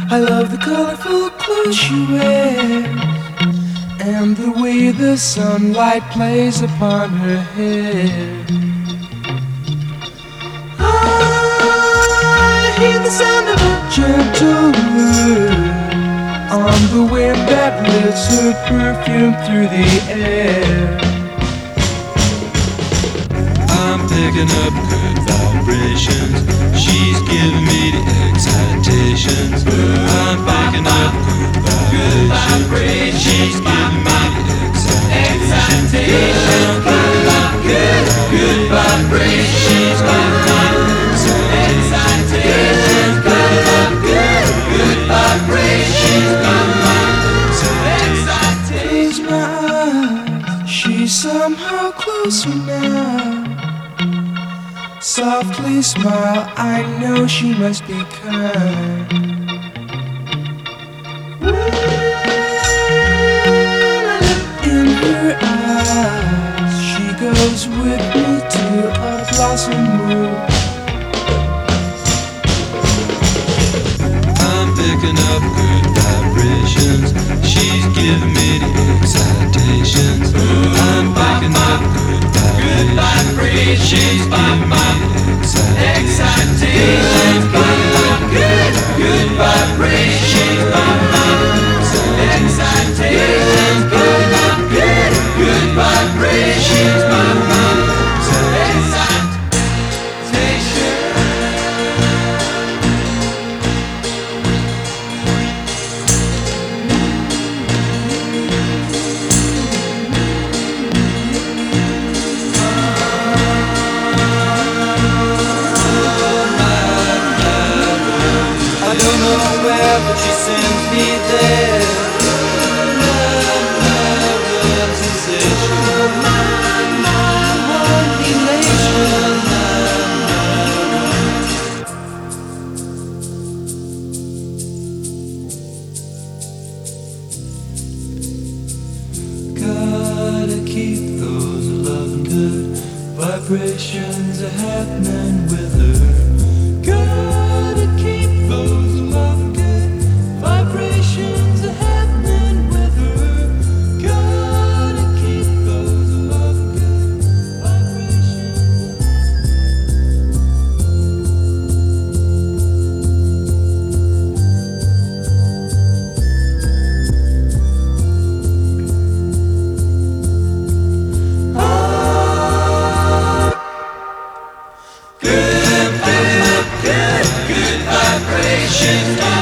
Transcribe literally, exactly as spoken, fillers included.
I love the colorful clothes she wears and the way the sunlight plays upon her hair. I hear the sound of a gentle word on the wind that lifts her perfume through the air. I'm picking up good vibrations. She's giving me the excitations. I'm picking up good vibrations. She's giving me the excitations. Good, good vibrations. She's giving me the excitations. Good, good vibrations. She's giving me the excitations. Close my eyes, she's somehow closer now. Softly smile, I know she must be kind. In her eyes, she goes with me to a blossom room. I'm picking up good vibrations. She's giving me the excitations. I'm picking up good vibrations. She's giving me the excitations. Good, good vibrations. She's giving me the excitations. Good, good, good vibrations. She's giving me the excitations. I don't know where, but she sends me there. Love, sensation. My, my, one elation. Gotta keep those loving good vibrations a happening with her. Gotta keep those loving good vibrations a happening with her. Gotta keep those loving good vibrations. Good, good, good, good vibrations.